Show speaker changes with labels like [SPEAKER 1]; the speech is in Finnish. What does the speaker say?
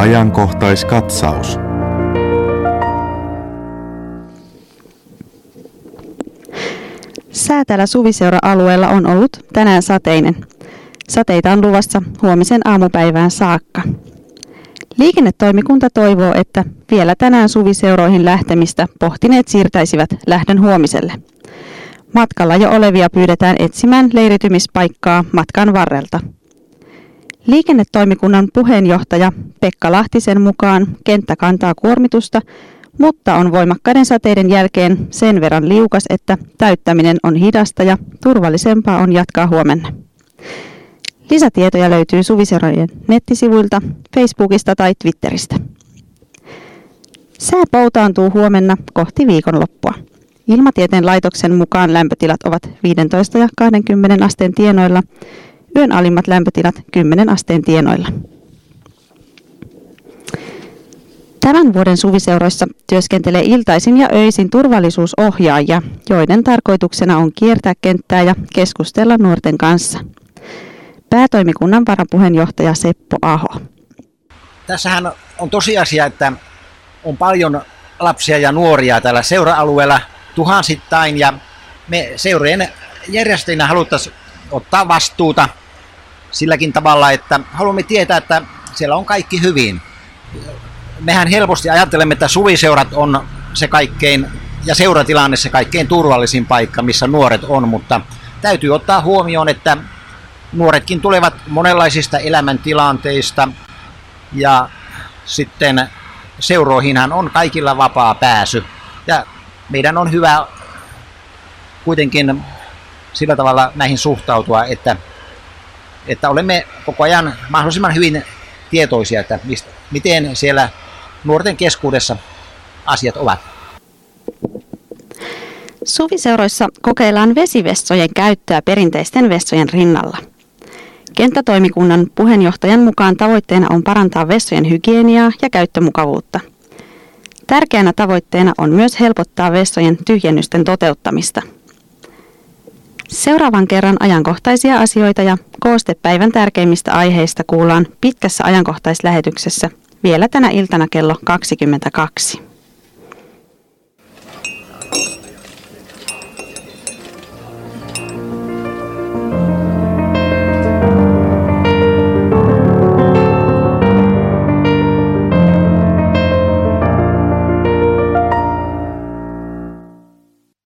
[SPEAKER 1] Ajankohtaiskatsaus.
[SPEAKER 2] Sää täällä Suviseura-alueella on ollut tänään sateinen. Sateita on luvassa huomisen aamupäivään saakka. Liikennetoimikunta toivoo, että vielä tänään suviseuroihin lähtemistä pohtineet siirtäisivät lähdön huomiselle. Matkalla jo olevia pyydetään etsimään leiritymispaikkaa matkan varrelta. Liikennetoimikunnan puheenjohtaja Pekka Lahtisen mukaan kenttä kantaa kuormitusta, mutta on voimakkaiden sateiden jälkeen sen verran liukas, että täyttäminen on hidasta ja turvallisempaa on jatkaa huomenna. Lisätietoja löytyy Suviseurojen nettisivuilta, Facebookista tai Twitteristä. Sää poutaantuu huomenna kohti viikonloppua. Ilmatieteen laitoksen mukaan lämpötilat ovat 15 ja 20 asteen tienoilla, yön alimmat lämpötilat 10 asteen tienoilla. Tämän vuoden suviseuroissa työskentelee iltaisin ja öisin turvallisuusohjaajia, joiden tarkoituksena on kiertää kenttää ja keskustella nuorten kanssa. Päätoimikunnan varapuheenjohtaja Seppo Aho.
[SPEAKER 3] Tässähän on tosiasia, että on paljon lapsia ja nuoria tällä seura-alueella tuhansittain ja me seurojen järjestäjinä haluttaisiin ottaa vastuuta silläkin tavalla, että haluamme tietää, että siellä on kaikki hyvin. Mehän helposti ajattelemme, että suviseurat on se kaikkein ja seuratilanne se kaikkein turvallisin paikka, missä nuoret on, mutta täytyy ottaa huomioon, että nuoretkin tulevat monenlaisista elämäntilanteista ja sitten seuroihinhan on kaikilla vapaa pääsy ja meidän on hyvä kuitenkin sillä tavalla näihin suhtautua, että olemme koko ajan mahdollisimman hyvin tietoisia, että miten siellä nuorten keskuudessa asiat ovat.
[SPEAKER 2] Suviseuroissa kokeillaan vesivessojen käyttöä perinteisten vessojen rinnalla. Kenttätoimikunnan puheenjohtajan mukaan tavoitteena on parantaa vessojen hygieniaa ja käyttömukavuutta. Tärkeänä tavoitteena on myös helpottaa vessojen tyhjennysten toteuttamista. Seuraavan kerran ajankohtaisia asioita ja koostepäivän tärkeimmistä aiheista kuullaan pitkässä ajankohtaislähetyksessä vielä tänä iltana kello 22.